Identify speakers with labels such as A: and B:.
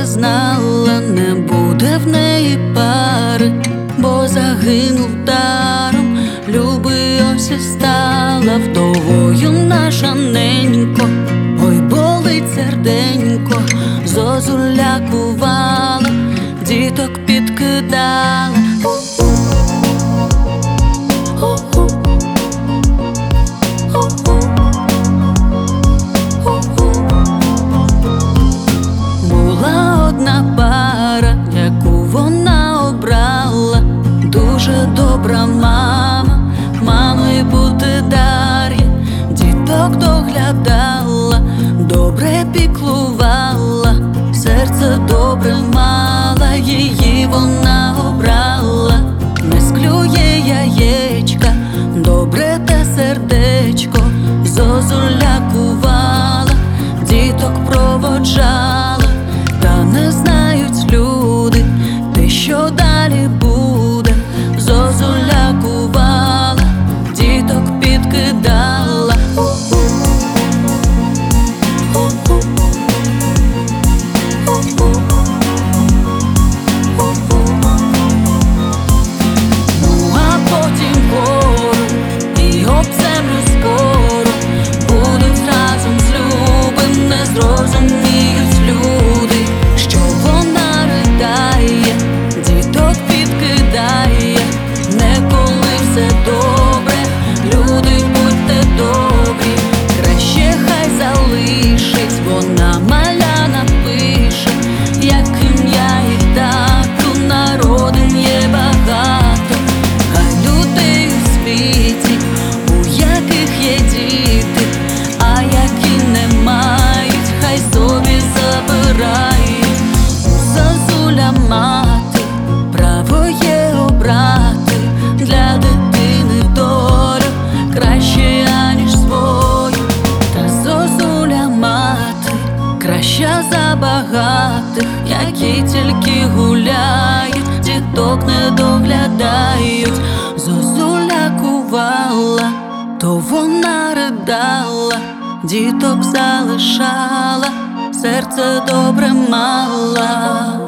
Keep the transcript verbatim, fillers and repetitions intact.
A: добре знала, не буде в неї пари, бо загинув даром. Любий ось і стала вдовою наша ненько. Ой, болить серденько, зозуля кувала, діток підкидала. Була одна пара, яку вона обрала, дуже добра мама, мамою бути Дар'я. Діток доглядала, добре піклувала, серце добре мала, її вона обрала. Не склює яєчка, добре те сердечко, зозуля кувала, діток проводжала. Та не знають люди, те, що далі буде. Зозуля кувала, діток підкидала. Ну а потім вгору і об землю скоро будуть разом з любим, не зрозуміють люди, що вона ридає, діток підкидає. Не коли все добре, люди, будьте добрі, краще хай залишить, вона маля напише, як ім'я і тату, народин є багато. Хай людей у світі, у яких є діти, а які не мають, хай собі забирають. Зозуля мати, право є обрати для дитини долю краще, аніж свою. Та зозуля мати краща за багатих, які тільки гуляють, діток не доглядають. Зозуля кувала, то вона ридала, діток залишала, серце добре мала.